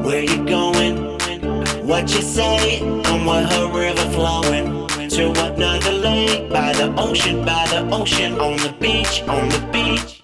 Where you going? What you say? And what her river flowing to another lake by the ocean, on the beach, on the beach.